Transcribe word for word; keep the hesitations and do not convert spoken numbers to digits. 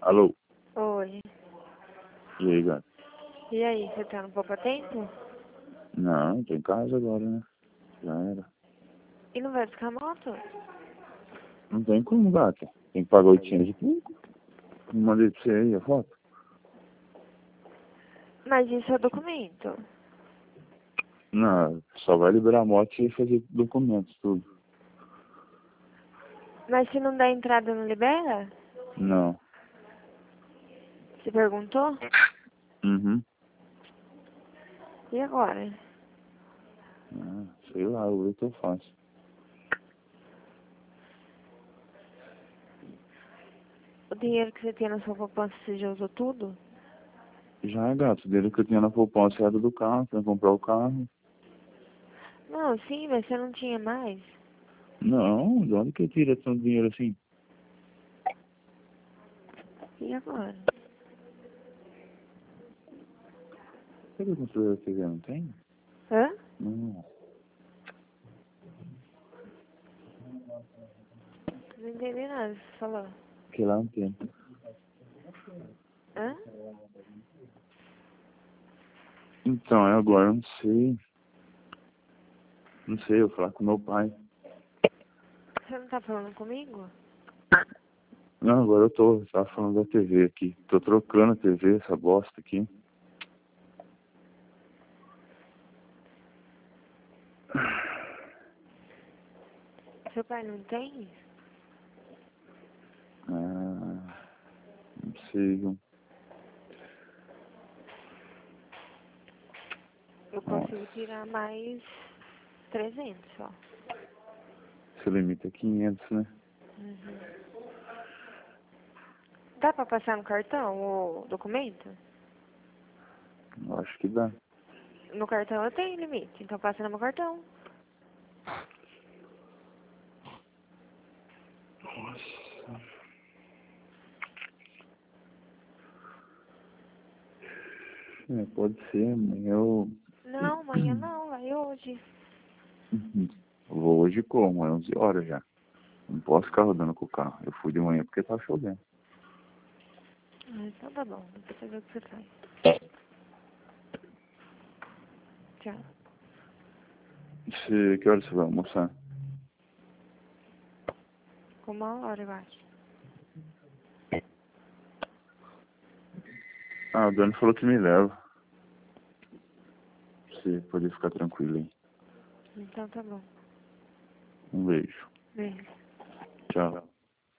Alô? Oi. E aí, gato? E aí, você tá no pouco tempo? Não, tô em casa agora, né? Já era. E não vai buscar a moto? Não tem como, gato. Tem que pagar oitocentos e pouco. Não mandei pra você aí a foto? Mas isso é documento. Não, só vai liberar a moto e fazer documentos, tudo. Mas se não der entrada, não libera? Não. Você perguntou? Uhum. E agora? Ah, sei lá, eu vou que eu faço. O dinheiro que você tem na sua poupança, você já usou tudo? Já é, gato. Dele que eu tinha na poupança era do carro, pra comprar o carro. Não, sim, mas você não tinha mais. Não, de onde que eu tiro tanto dinheiro assim? E agora? Será que eu consigo que não tem? Hã? Não. Não entendi nada, você falou. Que lá não tem. Hã? Então, é agora, eu não sei. Não sei, eu vou falar com meu pai. Você não tá falando comigo? Não, agora eu tô, eu tava falando da T V aqui. Tô trocando a T V, essa bosta aqui. Seu pai não tem? Ah, não sei, viu? Eu Nossa, consigo tirar mais trezentos só. esse limite é quinhentos, né? Uhum. Dá pra passar no cartão o documento? Eu acho que dá. No cartão eu tenho limite, então passa no meu cartão. Nossa. É, pode ser, mas eu... Não, amanhã não, vai hoje. Uhum. Eu vou hoje como? É onze horas já. Não posso ficar rodando com o carro. Eu fui de manhã porque tava chovendo. Ah, então tá bom, depois você vê o que você faz. Tchau. Se, que horas você vai almoçar? Com uma hora, eu acho. Ah, o Dani falou que me leva. Você poder ficar tranquilo aí. Então tá bom. Um beijo. Beijo. Tchau.